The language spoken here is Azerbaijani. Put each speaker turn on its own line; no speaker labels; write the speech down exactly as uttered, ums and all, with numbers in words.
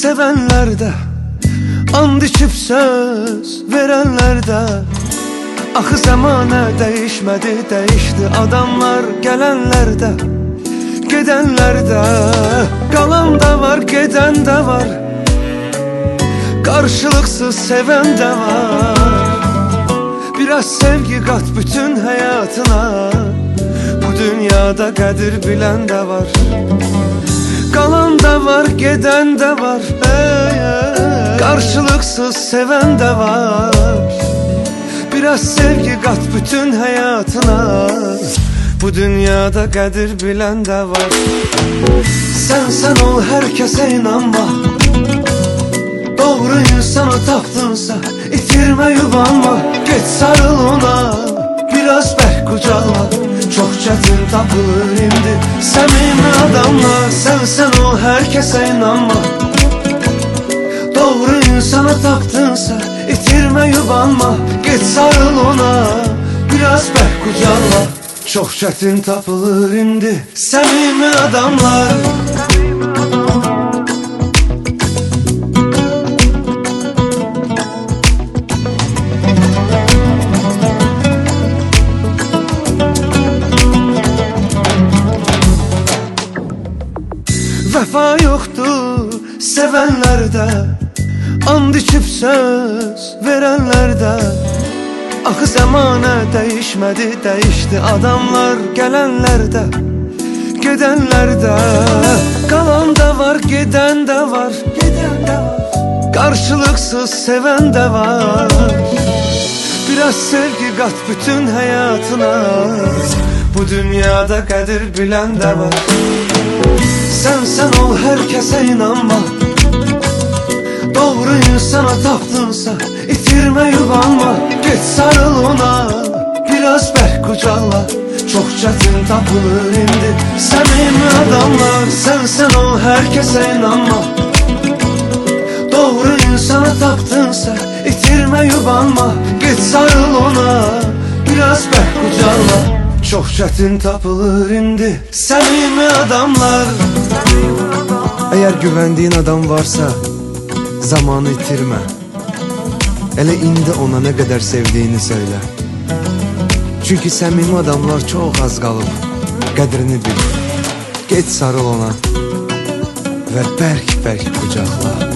sevenlerde, and içib söz verenlerde. Axı zamanə dəyişmədi, dəyişdi adamlar gələnlərdə, gedənlərdə. Qalan da var, gedən də var, qarşılıqsız sevən də var. Biraz sevgi qat bütün həyatına, bu dünyada qədir bilən də var. Qalan da var, gedən də var, hey, hey. Qarşılıqsız sevən də var. Biraz sevgi qat bütün həyatına, bu dünyada qədir bilən də var. Sən sən ol, hər kəsə inanma, doğru insanı tapdınsa itirmə, yubanma. Get sarıl ona, biraz bərk qucaqla, çox çətin tapılır indi səmimi adamlar. Sən sən ol, hər kəsə inanma, doğru insanı tapdınsa itirmə, yubanma. Get sarıl ona, biraz bərk qucaqla, çox çətin tapılır indi səmimi adamlar. Vəfa yoxdur sevənlərdə, and içib söz verənlərdə. Axı zamanə dəyişmədi, dəyişdi adamlar gələnlərdə, gedənlərdə. Qalan da var, gedən də var, gedən də var. Qarşılıqsız sevən də var. Biraz sevgi qat bütün həyatına, bu dünyada qədir bilən də var. Sən sən ol, hər kəsə inanma, doğru insana tapdınsa itirmə, yubanma. Get sarıl ona, biraz bərk qucaqla, çox çətin tapılır indi səmimi adamlar. Sən sən ol, hər kəsə inanma, doğru insana tapdınsa itirmə, yubanma. Get sarıl ona, biraz bərk qucaqla, çox çətin tapılır indi səmimi adamlar.
Əgər güvəndiyin adam varsa, zamanı itirmə. Elə indi ona nə qədər sevdiyini söylə. Çünki səmimi adamlar çox az qalıb, qədrini bil. Get sarıl ona və bərk-bərk qucaqla.